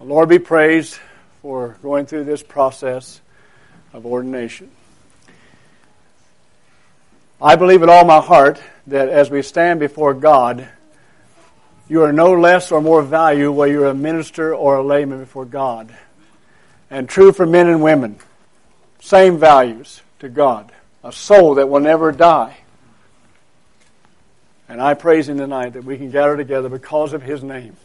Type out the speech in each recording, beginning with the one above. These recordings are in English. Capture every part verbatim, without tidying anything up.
The Lord be praised for going through this process of ordination. I believe with all my heart that as we stand before God, you are no less or more value whether you're a minister or a layman before God. And true for men and women, same values to God, a soul that will never die. And I praise Him tonight that we can gather together because of His name.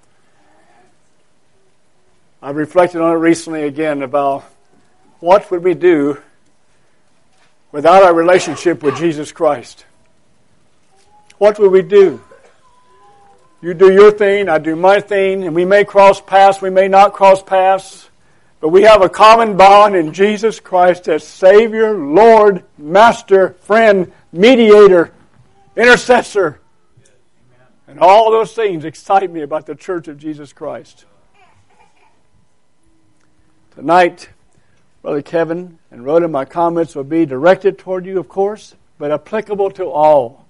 I've reflected on it recently again about what would we do without our relationship with Jesus Christ. What would we do? You do your thing, I do my thing, and we may cross paths, we may not cross paths, but we have a common bond in Jesus Christ as Savior, Lord, Master, friend, mediator, intercessor. And all those things excite me about the Church of Jesus Christ. Tonight, Brother Kevin and Rhoda, my comments will be directed toward you, of course, but applicable to all.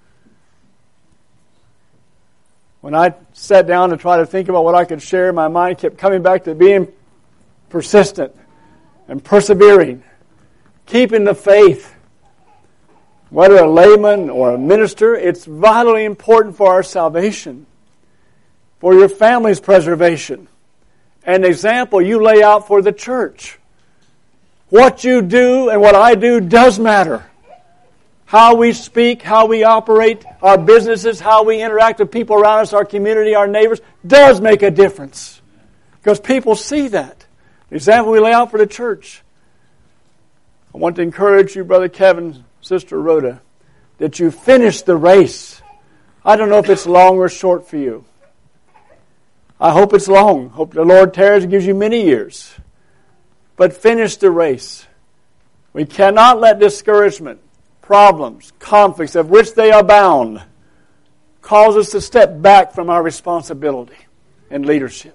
When I sat down to try to think about what I could share, my mind kept coming back to being persistent and persevering, keeping the faith. Whether a layman or a minister, it's vitally important for our salvation, for your family's preservation. An example you lay out for the church. What you do and what I do does matter. How we speak, how we operate, our businesses, how we interact with people around us, our community, our neighbors, does make a difference. Because people see that. The example we lay out for the church. I want to encourage you, Brother Kevin, Sister Rhoda, that you finish the race. I don't know if it's long or short for you. I hope it's long. Hope the Lord tarries and gives you many years. But finish the race. We cannot let discouragement, problems, conflicts, of which they abound, cause us to step back from our responsibility and leadership.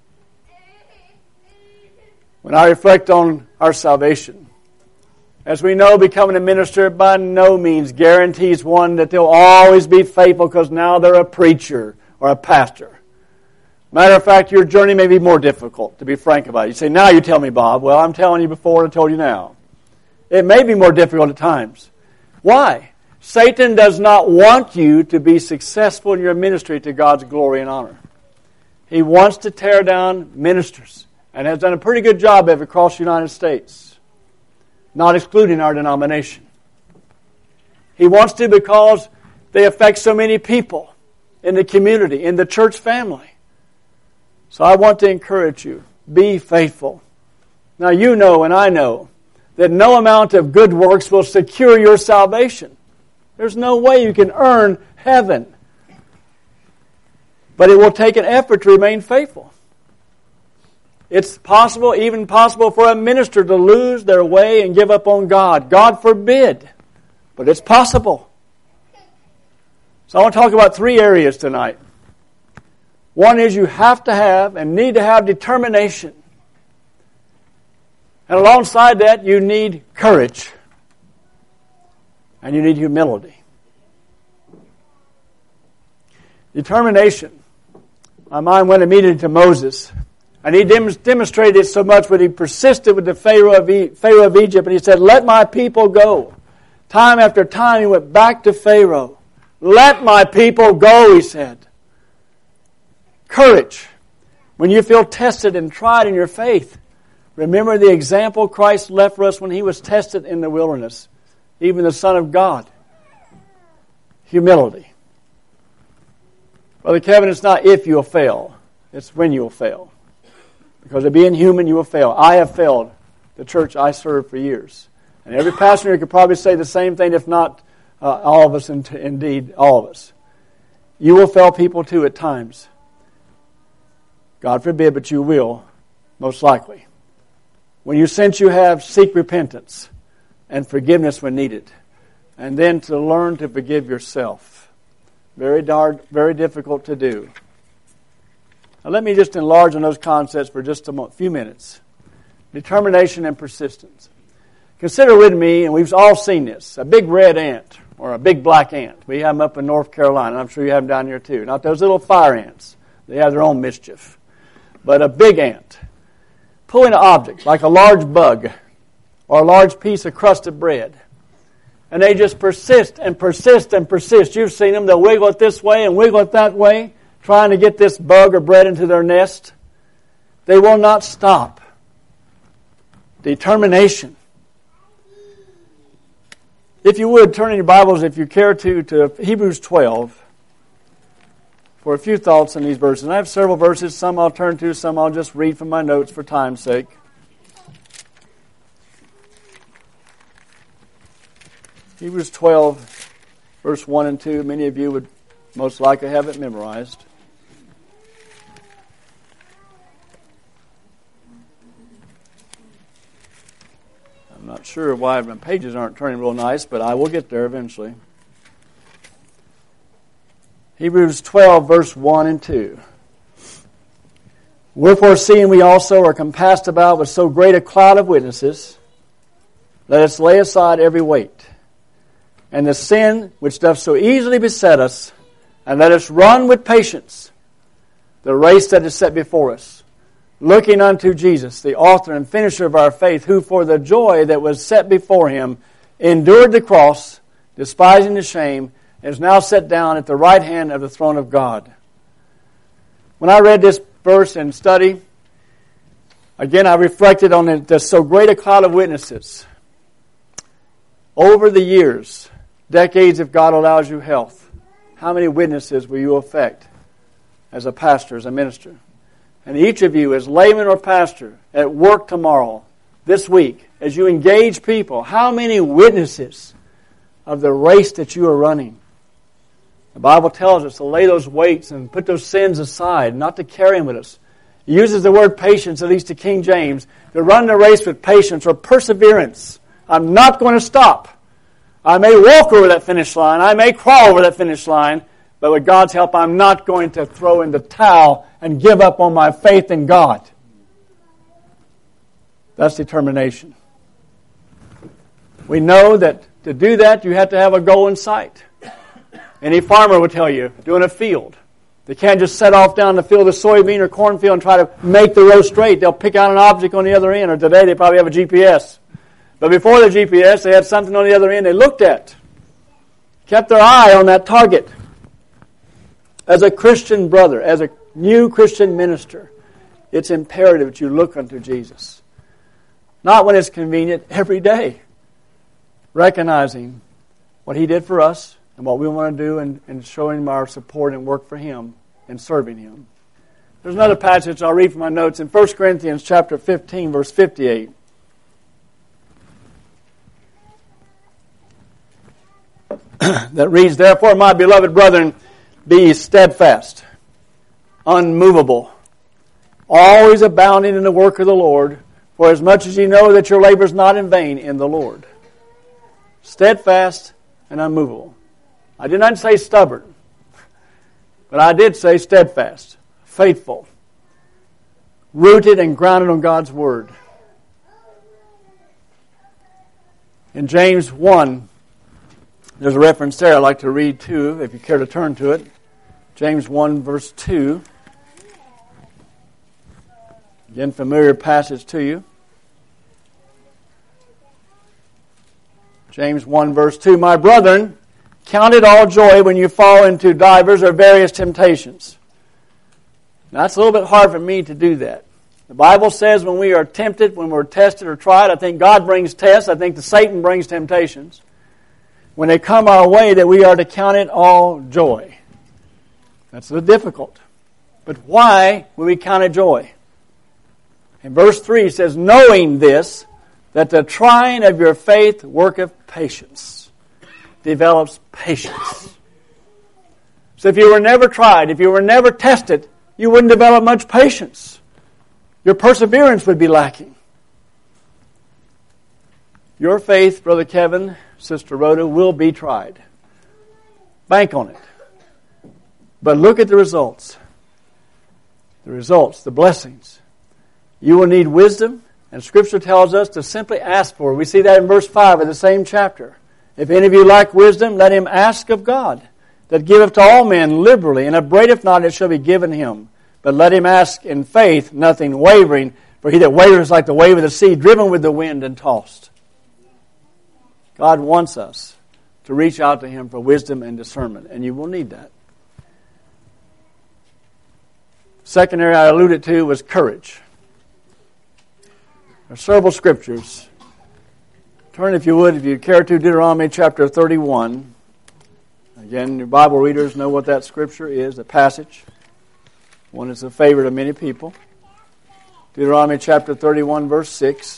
When I reflect on our salvation, as we know, becoming a minister by no means guarantees one that they'll always be faithful because now they're a preacher or a pastor. Matter of fact, your journey may be more difficult, to be frank about it. You say, now you tell me, Bob. Well, I'm telling you before and I told you now. It may be more difficult at times. Why? Satan does not want you to be successful in your ministry to God's glory and honor. He wants to tear down ministers and has done a pretty good job of it across the United States, not excluding our denomination. He wants to because they affect so many people in the community, in the church family. So I want to encourage you, be faithful. Now you know and I know that no amount of good works will secure your salvation. There's no way you can earn heaven. But it will take an effort to remain faithful. It's possible, even possible for a minister to lose their way and give up on God. God forbid. But it's possible. So I want to talk about three areas tonight. One is you have to have and need to have determination. And alongside that, you need courage. And you need humility. Determination. My mind went immediately to Moses. And he demonstrated it so much when he persisted with the Pharaoh of, e- Pharaoh of Egypt. And he said, let my people go. Time after time he went back to Pharaoh. Let my people go, he said. Courage. When you feel tested and tried in your faith, remember the example Christ left for us when He was tested in the wilderness. Even the Son of God. Humility. Brother Kevin, it's not if you'll fail. It's when you'll fail. Because of being human, you will fail. I have failed the church I served for years. And every pastor here could probably say the same thing, if not uh, all of us, indeed all of us. You will fail people too at times. God forbid, but you will, most likely. When you sense you have, seek repentance and forgiveness when needed. And then to learn to forgive yourself. Very dark, very difficult to do. Now let me just enlarge on those concepts for just a few minutes. Determination and persistence. Consider with me, and we've all seen this, a big red ant or a big black ant. We have them up in North Carolina. I'm sure you have them down here too. Not those little fire ants. They have their own mischief. but a big ant, pulling an object like a large bug or a large piece of crusted bread. And they just persist and persist and persist. You've seen them. They'll wiggle it this way and wiggle it that way, trying to get this bug or bread into their nest. They will not stop. Determination. If you would, turn in your Bibles, if you care to, to Hebrews twelve for a few thoughts on these verses. And I have several verses. Some I'll turn to, some I'll just read from my notes for time's sake. Hebrews twelve, verse one and two. Many of you would most likely have it memorized. I'm not sure why my pages aren't turning real nice, but I will get there eventually. Hebrews twelve, verse one and two. Wherefore, seeing we also are compassed about with so great a cloud of witnesses, let us lay aside every weight, and the sin which doth so easily beset us, and let us run with patience the race that is set before us, looking unto Jesus, the author and finisher of our faith, who for the joy that was set before him endured the cross, despising the shame, and is now set down at the right hand of the throne of God. When I read this verse and study, again I reflected on it, there's so great a cloud of witnesses. Over the years, decades, if God allows you health, how many witnesses will you affect as a pastor, as a minister? And each of you, as layman or pastor, at work tomorrow, this week, as you engage people, how many witnesses of the race that you are running? The Bible tells us to lay those weights and put those sins aside, not to carry them with us. It uses the word patience, at least to King James, to run the race with patience or perseverance. I'm not going to stop. I may walk over that finish line. I may crawl over that finish line. But with God's help, I'm not going to throw in the towel and give up on my faith in God. That's determination. We know that to do that, you have to have a goal in sight. Any farmer will tell you, doing a field, they can't just set off down the field of soybean or cornfield and try to make the row straight. They'll pick out an object on the other end, or today they probably have a G P S. But before the G P S, they had something on the other end they looked at. Kept their eye on that target. As a Christian brother, as a new Christian minister, it's imperative that you look unto Jesus. Not when it's convenient, every day. Recognizing what He did for us and what we want to do, and, and showing Him our support and work for Him and serving Him. There's another passage I'll read from my notes in First Corinthians chapter fifteen, verse fifty-eight. That reads, Therefore, my beloved brethren, be steadfast, unmovable, always abounding in the work of the Lord, for as much as ye know that your labor is not in vain in the Lord. Steadfast and unmovable. I did not say stubborn, but I did say steadfast, faithful, rooted and grounded on God's Word. In James one, there's a reference there I'd like to read too, if you care to turn to it. James one, verse two. Again, familiar passage to you. James one, verse two. My brethren, count it all joy when you fall into divers or various temptations. Now, that's a little bit hard for me to do that. The Bible says when we are tempted, when we're tested or tried, I think God brings tests. I think the Satan brings temptations. When they come our way, that we are to count it all joy. That's a little difficult. But why would we count it joy? In verse three it says, knowing this, that the trying of your faith worketh patience. Develops patience. So if you were never tried, if you were never tested, you wouldn't develop much patience. Your perseverance would be lacking. Your faith, Brother Kevin, Sister Rhoda, will be tried. Bank on it. But look at the results. The results, the blessings. You will need wisdom, and Scripture tells us to simply ask for it. We see that in verse five of the same chapter. If any of you lack wisdom, let him ask of God, that giveth to all men liberally, and upbraideth not, it shall be given him. But let him ask in faith, nothing wavering. For he that wavers is like the wave of the sea, driven with the wind and tossed. God wants us to reach out to Him for wisdom and discernment, and you will need that. Second area I alluded to was courage. There are several scriptures. Turn, if you would, if you care to, Deuteronomy chapter thirty-one. Again, your Bible readers know what that scripture is, the passage. One is a favorite of many people. Deuteronomy chapter thirty-one, verse six.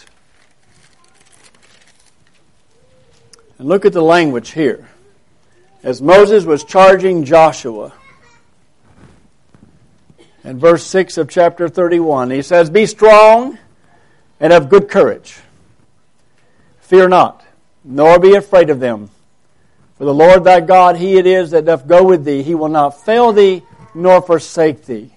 And look at the language here. As Moses was charging Joshua, in verse six of chapter thirty-one, he says, "Be strong and of good courage. Fear not, nor be afraid of them. For the Lord thy God, He it is that doth go with thee. He will not fail thee, nor forsake thee."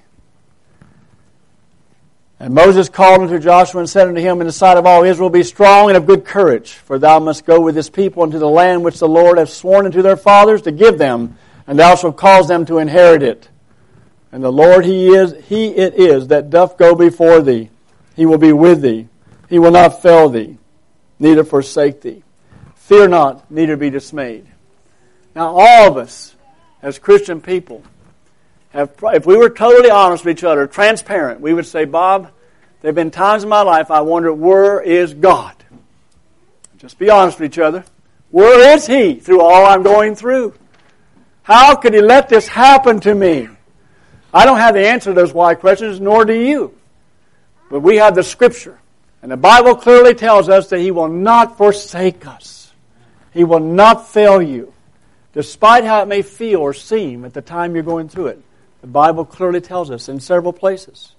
And Moses called unto Joshua and said unto him in the sight of all Israel, "Be strong and of good courage, for thou must go with this people into the land which the Lord hath sworn unto their fathers to give them, and thou shalt cause them to inherit it. And the Lord He is, He it is that doth go before thee. He will be with thee. He will not fail thee, neither forsake thee. Fear not, neither be dismayed." Now all of us, as Christian people, have, if we were totally honest with each other, transparent, we would say, "Bob, there have been times in my life I wondered, where is God?" Just be honest with each other. Where is He through all I'm going through? How could He let this happen to me? I don't have the answer to those why questions, nor do you. But we have the Scripture. And the Bible clearly tells us that He will not forsake us. He will not fail you. Despite how it may feel or seem at the time you're going through it. The Bible clearly tells us in several places.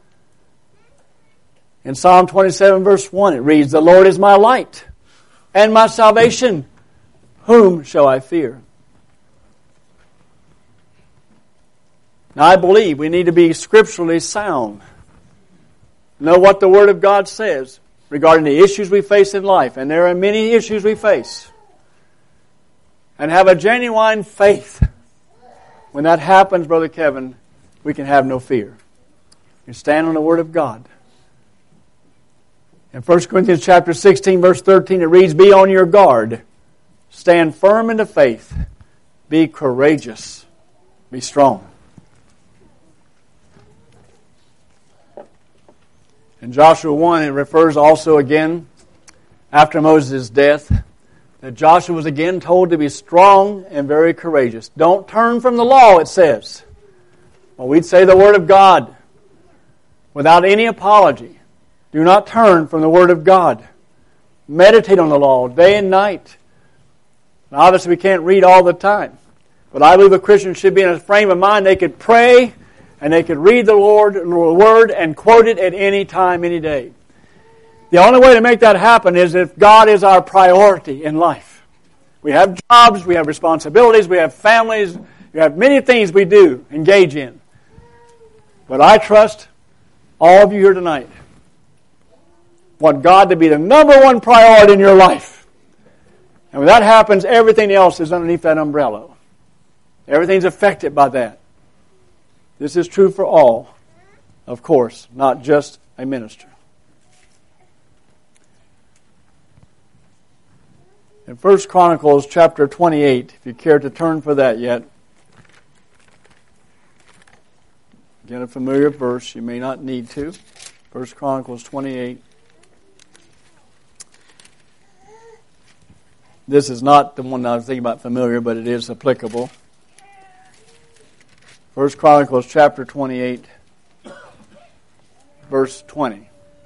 In Psalm twenty-seven verse one it reads, "The Lord is my light and my salvation. Whom shall I fear?" Now I believe we need to be scripturally sound. Know what the Word of God says regarding the issues we face in life. And there are many issues we face. And have a genuine faith. When that happens, Brother Kevin, we can have no fear. We stand on the Word of God. In First Corinthians chapter sixteen, verse thirteen, it reads, "Be on your guard. Stand firm in the faith. Be courageous. Be strong." In Joshua one, it refers also again, after Moses' death, that Joshua was again told to be strong and very courageous. Don't turn from the law, it says. Well, we'd say the Word of God without any apology. Do not turn from the Word of God. Meditate on the law day and night. Now, obviously, we can't read all the time. But I believe a Christian should be in a frame of mind they could pray and they could read the Lord, the Word and quote it at any time, any day. The only way to make that happen is if God is our priority in life. We have jobs, we have responsibilities, we have families, we have many things we do, engage in. But I trust all of you here tonight want God to be the number one priority in your life. And when that happens, everything else is underneath that umbrella. Everything's affected by that. This is true for all, of course, not just a minister. In First Chronicles chapter twenty-eight, if you care to turn for that yet. Again, a familiar verse. You may not need to. First Chronicles twenty-eight. This is not the one I was thinking about familiar, but it is applicable. First Chronicles chapter twenty-eight, verse twenty.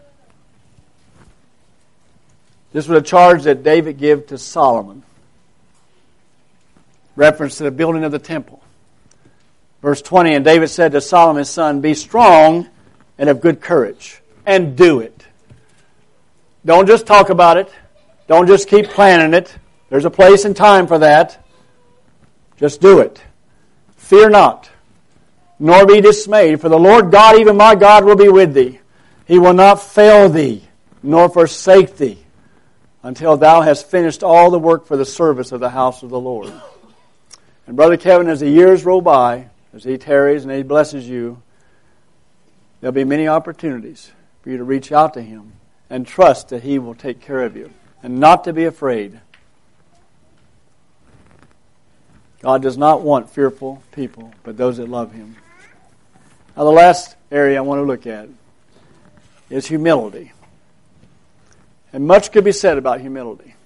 This was a charge that David gave to Solomon. Reference to the building of the temple. Verse twenty, "And David said to Solomon his son, Be strong and of good courage, and do it." Don't just talk about it. Don't just keep planning it. There's a place and time for that. Just do it. "Fear not, nor be dismayed, for the Lord God, even my God, will be with thee. He will not fail thee, nor forsake thee, until thou hast finished all the work for the service of the house of the Lord." And Brother Kevin, as the years roll by, as he tarries and he blesses you, there'll be many opportunities for you to reach out to Him and trust that He will take care of you and not to be afraid. God does not want fearful people, but those that love Him. Now, the last area I want to look at is humility. And much could be said about humility.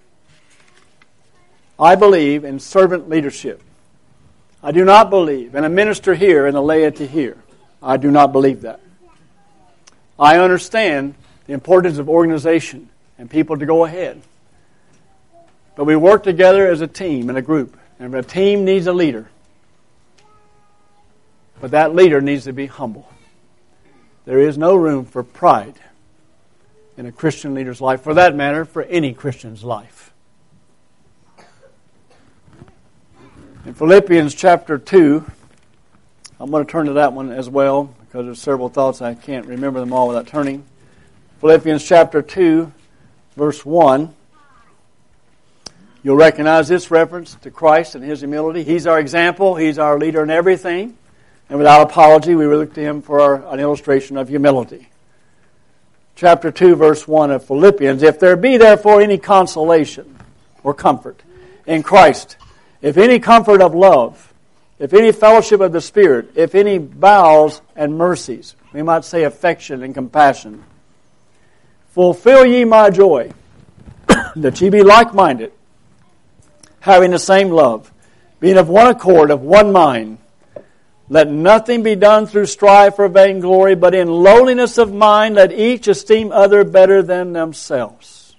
I believe in servant leadership. I do not believe in a minister here and a laity here. I do not believe that. I understand the importance of organization and people to go ahead. But we work together as a team and a group. And a team needs a leader. But that leader needs to be humble. There is no room for pride in a Christian leader's life, for that matter, for any Christian's life. In Philippians chapter two, I'm going to turn to that one as well, because there's several thoughts I can't remember them all without turning. Philippians chapter two, verse one. You'll recognize this reference to Christ and His humility. He's our example. He's our leader in everything. And without apology, we look to Him for our, an illustration of humility. Chapter two, verse one of Philippians. If there be therefore any consolation or comfort in Christ, if any comfort of love, if any fellowship of the Spirit, if any bowels and mercies, we might say affection and compassion, fulfill ye my joy, that ye be like-minded, having the same love, being of one accord, of one mind. Let nothing be done through strife or vainglory, but in lowliness of mind let each esteem other better than themselves.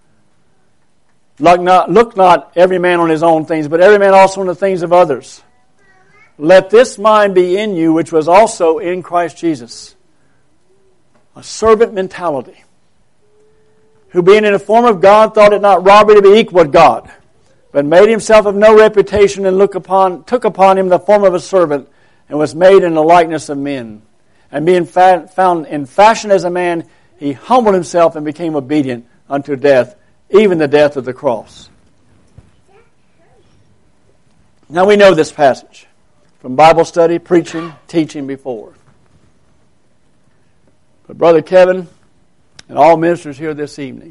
Look not, look not every man on his own things, but every man also on the things of others. Let this mind be in you, which was also in Christ Jesus. A servant mentality. Who being in the form of God thought it not robbery to be equal with God, but made himself of no reputation, and look upon, took upon him the form of a servant, and was made in the likeness of men. And being fa- found in fashion as a man, he humbled himself and became obedient unto death, even the death of the cross. Now we know this passage from Bible study, preaching, teaching before. But Brother Kevin and all ministers here this evening,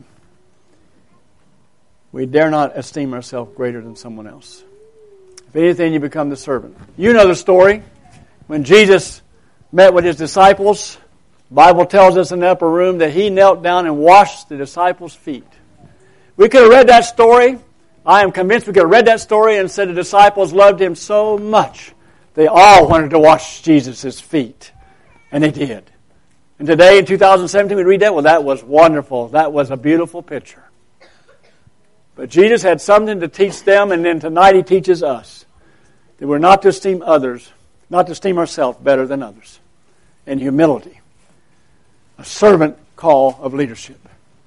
we dare not esteem ourselves greater than someone else. If anything, you become the servant. You know the story. When Jesus met with His disciples, the Bible tells us in the upper room that He knelt down and washed the disciples' feet. We could have read that story. I am convinced we could have read that story and said the disciples loved Him so much, they all wanted to wash Jesus' feet. And they did. And today in two thousand seventeen we read that. Well, that was wonderful. That was a beautiful picture. But Jesus had something to teach them, and then tonight He teaches us that we're not to esteem others, not to esteem ourselves better than others. In humility. A servant call of leadership.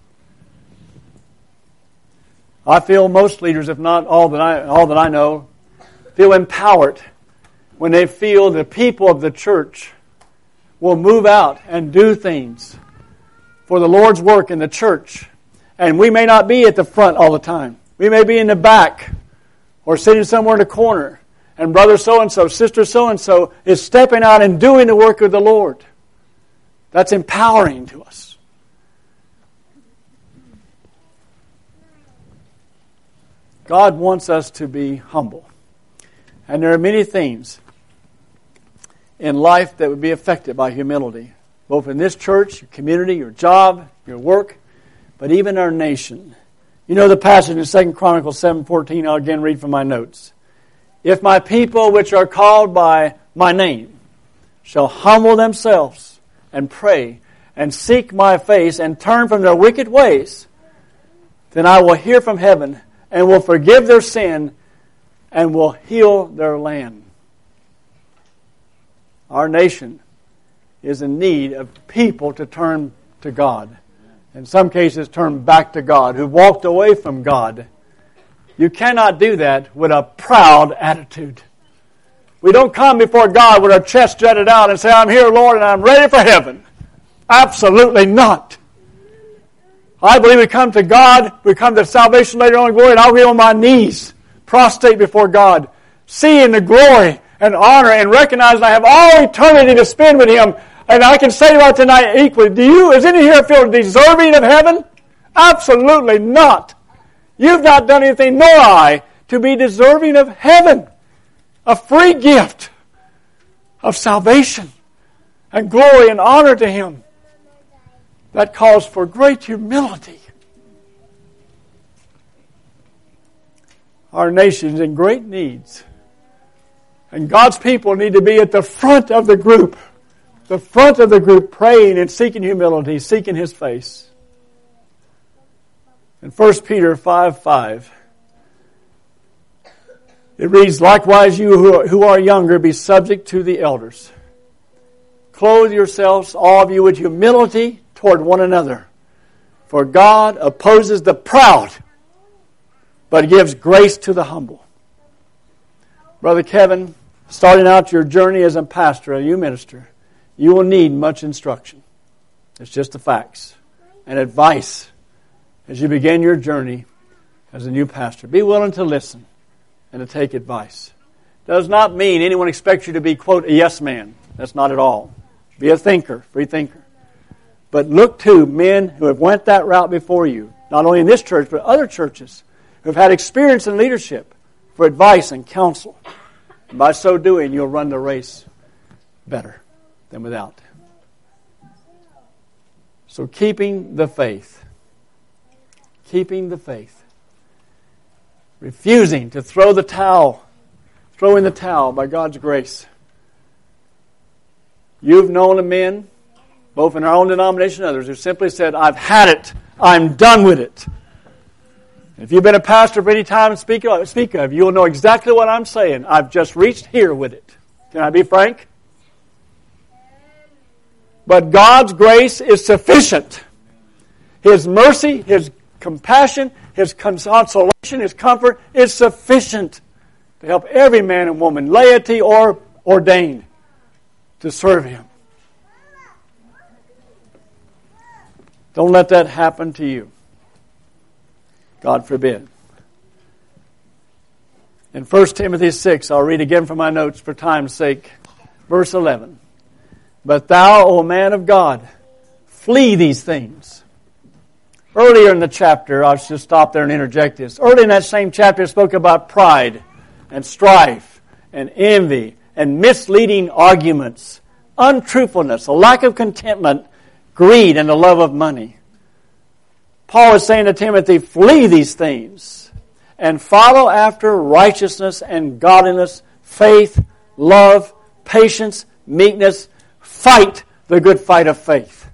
I feel most leaders, if not all that I, all that I know, feel empowered when they feel the people of the church will move out and do things for the Lord's work in the church. And we may not be at the front all the time. We may be in the back or sitting somewhere in the corner. And brother so-and-so, sister so-and-so is stepping out and doing the work of the Lord. That's empowering to us. God wants us to be humble. And there are many things in life that would be affected by humility. Both in this church, your community, your job, your work, but even our nation. You know the passage in Second Chronicles seven fourteen, I'll again read from my notes. If my people which are called by my name shall humble themselves and pray and seek my face and turn from their wicked ways, then I will hear from heaven and will forgive their sin and will heal their land. Our nation is in need of people to turn to God. In some cases, turn back to God, who walked away from God. You cannot do that with a proud attitude. We don't come before God with our chest jutted out and say, I'm here, Lord, and I'm ready for heaven. Absolutely not. I believe we come to God, we come to salvation later on in glory, and I'll be on my knees, prostrate before God, seeing the glory and honor and recognizing I have all eternity to spend with Him. And I can say about tonight equally, do you, is any here feel deserving of heaven? Absolutely not. You've not done anything, nor I, to be deserving of heaven. A free gift of salvation and glory and honor to Him. That calls for great humility. Our nation's in great needs. And God's people need to be at the front of the group. The front of the group praying and seeking humility, seeking His face. In First Peter five five, it reads, likewise you who are, who are younger, be subject to the elders. Clothe yourselves, all of you, with humility toward one another. For God opposes the proud, but gives grace to the humble. Brother Kevin, starting out your journey as a pastor, a youth minister, you will need much instruction. It's just the facts. And advice as you begin your journey as a new pastor. Be willing to listen and to take advice. Does not mean anyone expects you to be, quote, a yes man. That's not at all. Be a thinker, free thinker. But look to men who have went that route before you, not only in this church, but other churches, who have had experience in leadership for advice and counsel. And by so doing, you'll run the race better than without. So keeping the faith. Keeping the faith. Refusing to throw the towel. Throw in the towel by God's grace. You've known of men, both in our own denomination and others, who simply said, I've had it. I'm done with it. If you've been a pastor for any time to speak of, speak of, you'll know exactly what I'm saying. I've just reached here with it. Can I be frank? But God's grace is sufficient. His mercy, His compassion, His consolation, His comfort is sufficient to help every man and woman, laity or ordained, to serve Him. Don't let that happen to you. God forbid. In First Timothy six, I'll read again from my notes for time's sake. Verse eleven. But thou, O man of God, flee these things. Earlier in the chapter, I'll just stop there and interject this. Early in that same chapter, it spoke about pride and strife and envy and misleading arguments, untruthfulness, a lack of contentment, greed, and the love of money. Paul is saying to Timothy, flee these things and follow after righteousness and godliness, faith, love, patience, meekness. Fight the good fight of faith.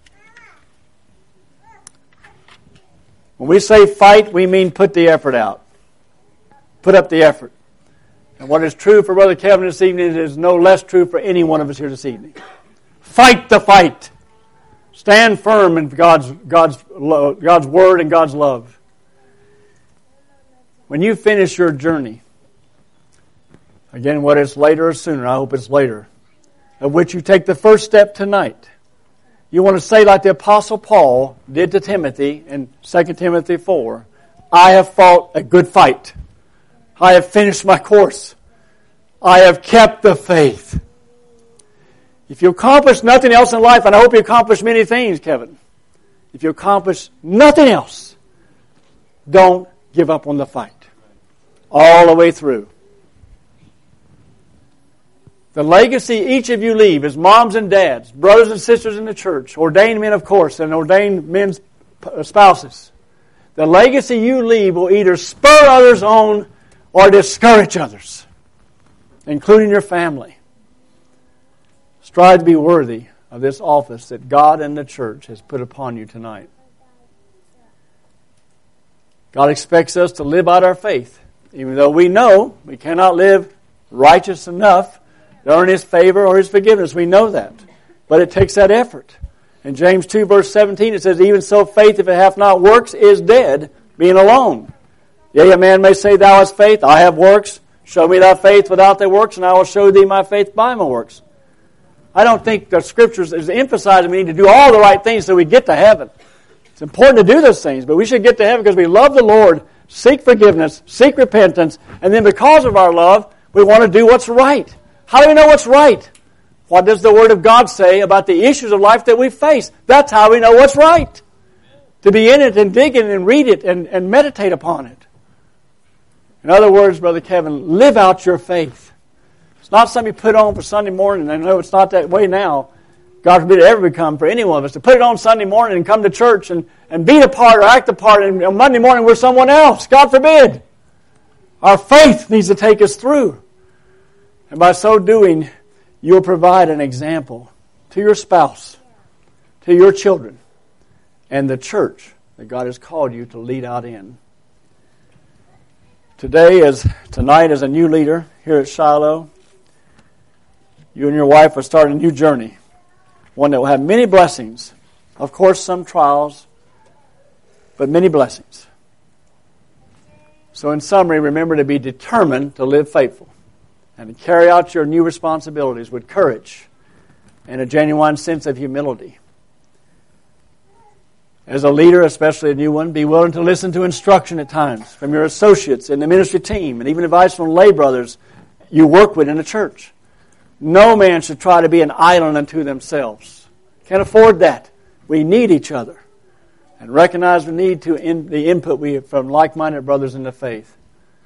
When we say fight, we mean put the effort out. Put up the effort. And what is true for Brother Kevin this evening is no less true for any one of us here this evening. Fight the fight. Stand firm in God's, God's, God's Word and God's love. When you finish your journey, again, whether it's later or sooner, I hope it's later, of which you take the first step tonight, you want to say like the Apostle Paul did to Timothy in Second Timothy four, I have fought a good fight. I have finished my course. I have kept the faith. If you accomplish nothing else in life, and I hope you accomplish many things, Kevin, if you accomplish nothing else, don't give up on the fight. All the way through. The legacy each of you leave as moms and dads, brothers and sisters in the church, ordained men, of course, and ordained men's spouses. The legacy you leave will either spur others on or discourage others, including your family. Strive to be worthy of this office that God and the church has put upon you tonight. God expects us to live out our faith, even though we know we cannot live righteous enough to earn His favor or His forgiveness. We know that. But it takes that effort. In James two, verse seventeen, it says, even so faith, if it hath not works, is dead, being alone. Yea, a man may say, thou hast faith, I have works. Show me thy faith without thy works, and I will show thee my faith by my works. I don't think the Scriptures is emphasizing we need to do all the right things so we get to heaven. It's important to do those things, but we should get to heaven because we love the Lord, seek forgiveness, seek repentance, and then because of our love, we want to do what's right. How do we know what's right? What does the Word of God say about the issues of life that we face? That's how we know what's right. To be in it and dig in it and read it and, and meditate upon it. In other words, Brother Kevin, live out your faith. It's not something you put on for Sunday morning. I know it's not that way now. God forbid it ever become for any one of us to put it on Sunday morning and come to church and, and be a part or act a part, and on Monday morning we're someone else. God forbid. Our faith needs to take us through. And by so doing, you'll provide an example to your spouse, to your children, and the church that God has called you to lead out in. Today, as tonight, as a new leader here at Shiloh, you and your wife are starting a new journey, one that will have many blessings. Of course, some trials, but many blessings. So in summary, remember to be determined to live faithful and to carry out your new responsibilities with courage and a genuine sense of humility. As a leader, especially a new one, be willing to listen to instruction at times from your associates in the ministry team and even advice from lay brothers you work with in the church. No man should try to be an island unto themselves. Can't afford that. We need each other. And recognize the need to in, the input we have from like-minded brothers in the faith.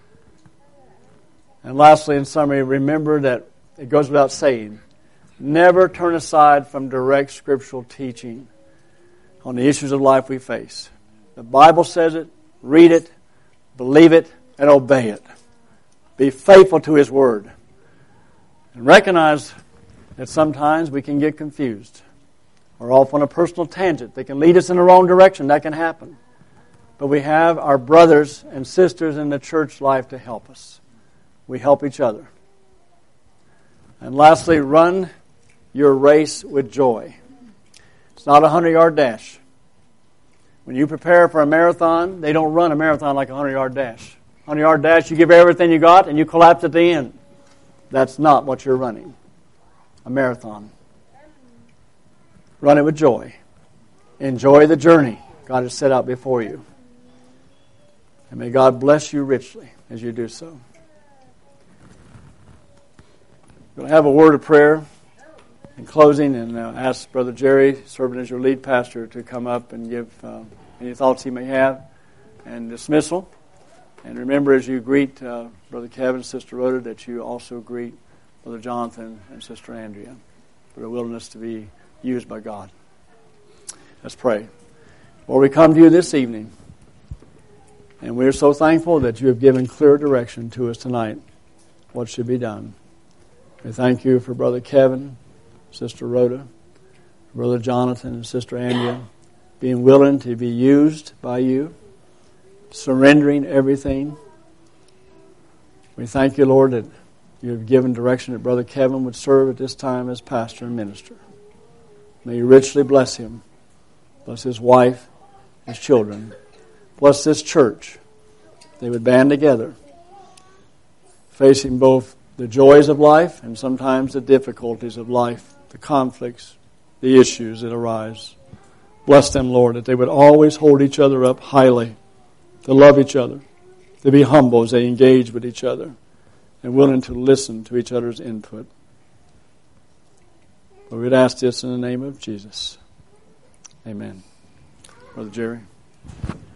And lastly, in summary, remember that it goes without saying, never turn aside from direct scriptural teaching on the issues of life we face. The Bible says it, read it, believe it, and obey it. Be faithful to His Word. And recognize that sometimes we can get confused or off on a personal tangent that can lead us in the wrong direction. That can happen. But we have our brothers and sisters in the church life to help us. We help each other. And lastly, run your race with joy. It's not a hundred-yard dash. When you prepare for a marathon, they don't run a marathon like a hundred-yard dash. hundred-yard dash, you give everything you got and you collapse at the end. That's not what you're running. A marathon. Run it with joy. Enjoy the journey God has set out before you. And may God bless you richly as you do so. We're going to have a word of prayer in closing, and uh, ask Brother Jerry, serving as your lead pastor, to come up and give uh, any thoughts he may have, and dismissal. And remember, as you greet uh, Brother Kevin, Sister Rhoda, that you also greet Brother Jonathan and Sister Andrea for their willingness to be used by God. Let's pray. Lord, we come to you this evening, and we are so thankful that you have given clear direction to us tonight what should be done. We thank you for Brother Kevin, Sister Rhoda, Brother Jonathan, and Sister Andrea being willing to be used by you, surrendering everything. We thank you, Lord, that you have given direction that Brother Kevin would serve at this time as pastor and minister. May you richly bless him. Bless his wife, his children. Bless this church. They would band together, facing both the joys of life and sometimes the difficulties of life, the conflicts, the issues that arise. Bless them, Lord, that they would always hold each other up highly, to love each other, to be humble as they engage with each other, and willing to listen to each other's input. We would ask this in the name of Jesus. Amen. Brother Jerry.